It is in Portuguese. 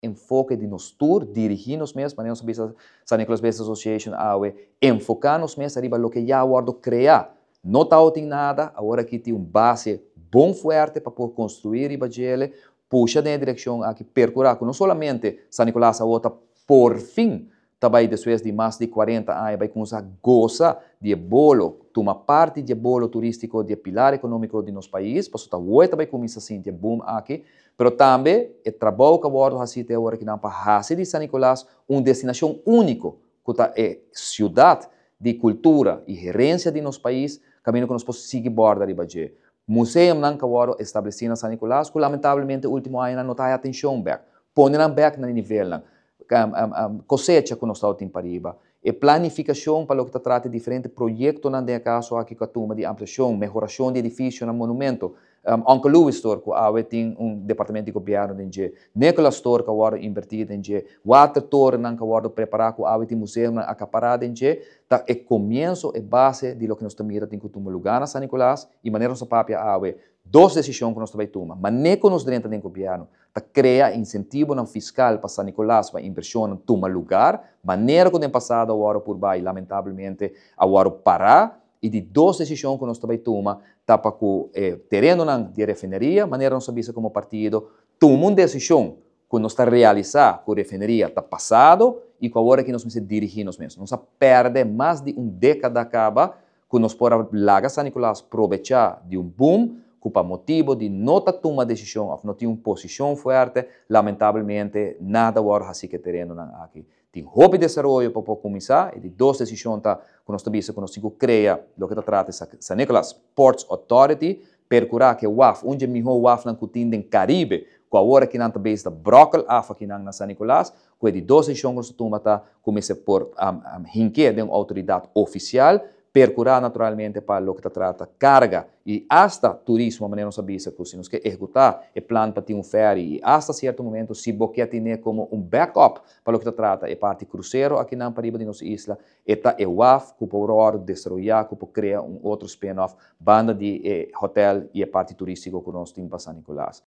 enfoque de nos tour, dirigir nos mesmos, mas nós sabemos San Nicolas Base Association, enfocar nos mesmos arriba lo que já guardo criar. Não está tem nada, agora aqui tem base bom forte para poder construir e bajele, puxa na direção aqui percurar, não somente San Nicolás a outra por fim, também depois de mais de 40 anos, vai começar a gozar de bolo, toma parte de bolo turístico, de pilar econômico de nosso país, para que o também começa assim, de boom aqui, mas também o trabalho que eu assim até agora que não para de San Nicolás, uma destinação única, que é cidade de cultura e gerência de nosso país, caminho que nós podemos seguir borda de Bajé. Museu não acabou estabelecido em San Nicolás, que lamentavelmente o último ano não está atenção back. Põe back no nível, cosecha que nós estamos em Pariba, e planificação para o que trata de diferentes projetos, não tem caso aqui com a turma de ampliação, melhoração de edifício no monumento, Uncle Louis Store, que tem departamento de governo dentro, Nicholas Store, que agora invertido dentro, Water Tour, que agora preparado, que tem museu acaparado dentro, é começo e base de lo que nós estamos mirando em um lugar na San Nicolás, e maneira nossa papia, duas decisões que nós estamos tomando, mas nem que nós dentro do governo, cria incentivo fiscal para San Nicolás para inversão em um lugar, maneira que tem passado agora por baixo, lamentavelmente, agora parar, e de duas decisões que nós também tomamos, para que o terreno de refineria, maneira nós sabemos como partido, toma uma decisão que nós está realizando com a refineria está passado e que agora que nós nos dirigimos mesmo. Nós perde mais de uma década acaba que nós podemos largar San Nicolás aproveitar de boom que por motivo de não tomar decisão ou não ter uma posição forte, lamentavelmente nada agora assim que terreno aqui. Tem hobby de desenvolvimento para começar, e de duas decisões que nós temos que nós cria o que trata San Nicolas Ports Authority, percurar que o WAF, onde melhor WAF não tem no Caribe, que agora que não está base da Brockle, aqui na San Nicolas, que de duas decisões que nós tomamos, começa por hinque de uma autoridade oficial, percurar naturalmente para o que trata carga e hasta turismo, maneira não sabia que se nós quer executar o plano para ter um ferry e hasta certo momento se boqueia ter como um backup para o que trata a parte cruzeiro aqui na Pariba de nossa isla e o WAF que pode destruir, que pode criar outro spin-off, banda de hotel e a parte turística que nós temos para San Nicolás.